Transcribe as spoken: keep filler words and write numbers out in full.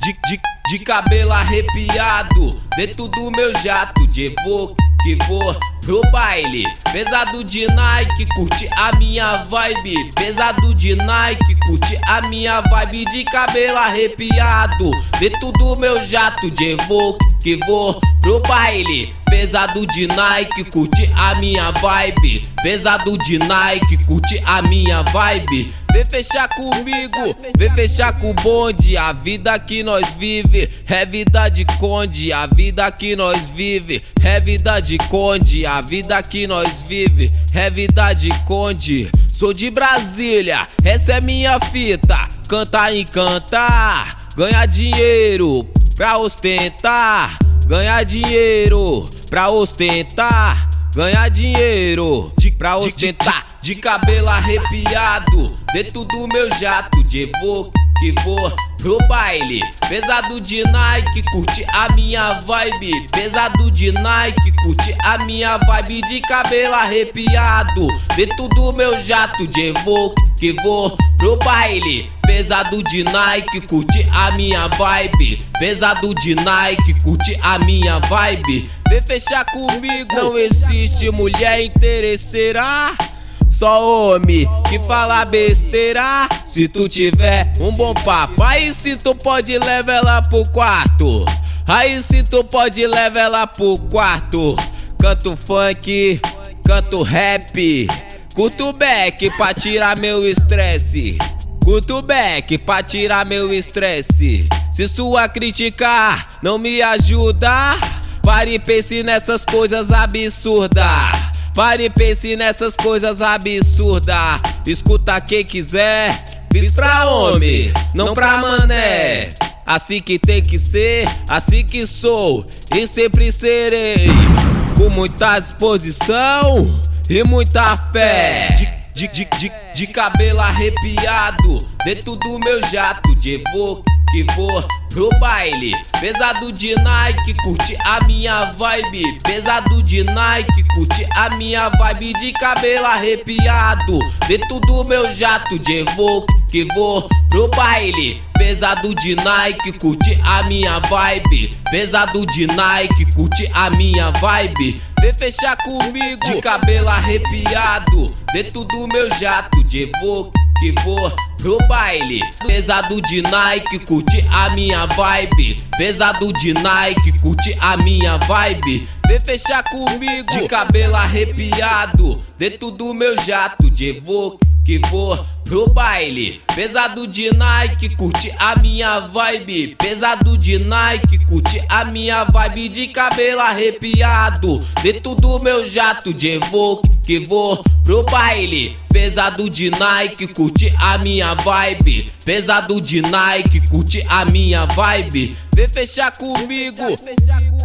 de, de, de cabelo arrepiado, dentro do meu jato de Evoque, que vou pro baile. Pesado de Nike, curte a minha vibe. Pesado de Nike, curte a minha vibe. De cabelo arrepiado, dentro do meu jato de Evoque, que vou pro baile. Pesado de Nike, curte a minha vibe. Pesado de Nike, curte a minha vibe. Vem fechar comigo, vem fechar com o bonde. A vida que nós vive é vida de conde. A vida que nós vive é vida de conde. A vida que nós vive é vida de conde. Sou de Brasília, essa é minha fita. Cantar e cantar, ganhar dinheiro pra ostentar. Ganhar dinheiro pra ostentar. Ganhar dinheiro de, pra ostentar. De cabelo arrepiado, dentro do meu jato de Evoque, que vou pro baile. Pesado de Nike, curte a minha vibe. Pesado de Nike, curte a minha vibe. De cabelo arrepiado, dentro do meu jato de Evoque, que vou pro baile. Pesado de Nike, curte a minha vibe. Pesado de Nike, curte a minha vibe. Vem fechar comigo, não existe mulher interesseira, só homem que fala besteira. Se tu tiver um bom papo, aí se tu pode levar ela pro quarto. Aí se tu pode levar ela pro quarto. Canto funk, canto rap, curto back pra tirar meu estresse. Curto back pra tirar meu estresse. Se sua crítica não me ajuda, pare e pense nessas coisas absurdas. Pare e pense nessas coisas absurdas. Escuta quem quiser, fiz pra homem, não pra mané. Assim que tem que ser, assim que sou e sempre serei. Com muita disposição e muita fé. De, de, de, de cabelo arrepiado, dentro do meu jato de Evoque, que vou pro baile. Pesado de Nike, curte a minha vibe. Pesado de Nike, curte a minha vibe. De cabelo arrepiado, dentro do meu jato de Evoque, que vou pro baile. Pesado de Nike, curte a minha vibe. Pesado de Nike, curte a minha vibe. Vem fechar comigo, de cabelo arrepiado, dentro do meu jato de Evoque, que vou pro baile. Pesado de Nike, curte a minha vibe. Pesado de Nike, curte a minha vibe. Vem fechar comigo, de cabelo arrepiado, dentro do meu jato de Evoque, que vou pro baile. Pesado de Nike, curte a minha vibe. Pesado de Nike, curte a minha vibe. De cabelo arrepiado, dentro do meu jato de Evoque, que vou pro baile. Pesado de Nike, curte a minha vibe. Pesado de Nike, curte a minha vibe. Vem fechar comigo.